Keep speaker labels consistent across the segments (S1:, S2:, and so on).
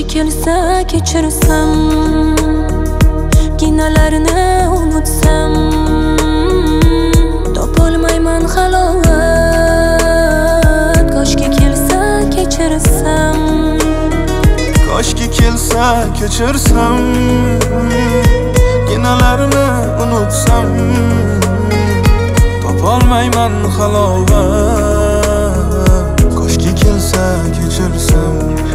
S1: kelsa kechirsam, ginalarni unutsam, topolmayman halovat. Koshki kelsa kechirsam,
S2: koshki kelsa kechirsam, ginalarni unutsam, topolmayman halovat. Koshki kelsa kechirsam.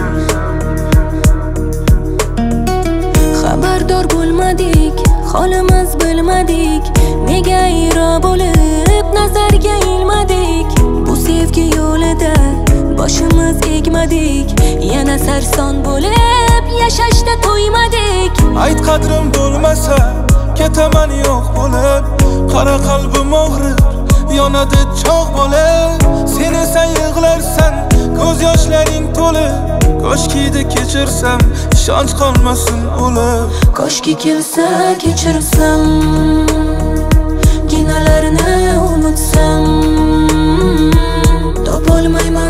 S1: Xabardor bo'lmadik, holimiz bilmadik, nega iro bo'lib nazarga ilmadik. Bu sevgi yo'lida boshimiz egmadik, yana sarson bo'lib yashashda to'ymadik.
S2: Ayt qadrim bo'lmasa ketaman yo'q bo'lib, qara qalbim og'rir, yonadi cho'g' bo'lib. Sen esa yig'larsan, ko'z yoshlaring to'lib. Koshkida kechirsam, ishonch qolmasin o'lib.
S1: Koshki kelsa kechirsam, ginalarni unutsam, topolmayman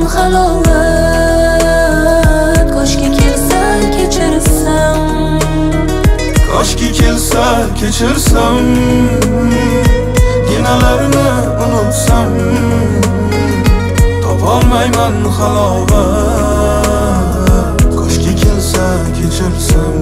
S1: halovat. Koshki kelsa kechirsam,
S2: koshki kelsa kechirsam, ginalarni unutsam, topolmayman halovat. Koshki kelsa kechirsam.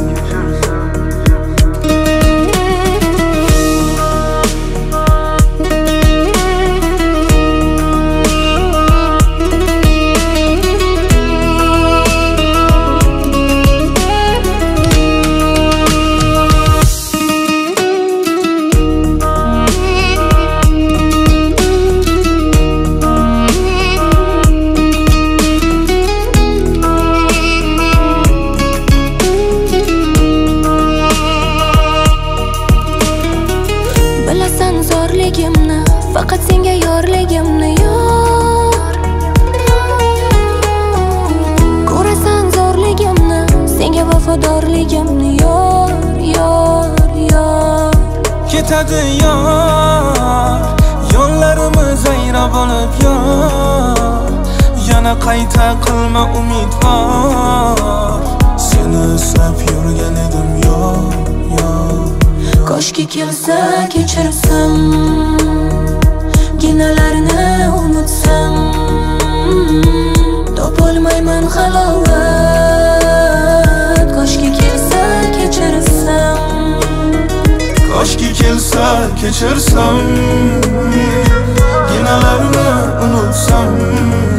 S1: Bilasan zo'rligimni, faqat senga yorligimni yor. Ko'rasan zo'rligimni, senga vafodorligimni yor, yor, yor.
S2: Ketadi yor, yo'llarimiz ayro bo'lib yor. Yana qayta qilma umid bor, seni eslab yurgan edim yor, yor.
S1: Koshki kelsa kechirsam, ginalarni unutsam, topolmayman halovat. Koshki kelsa kechirsam,
S2: koshki kelsa kechirsam, ginalarni unutsam,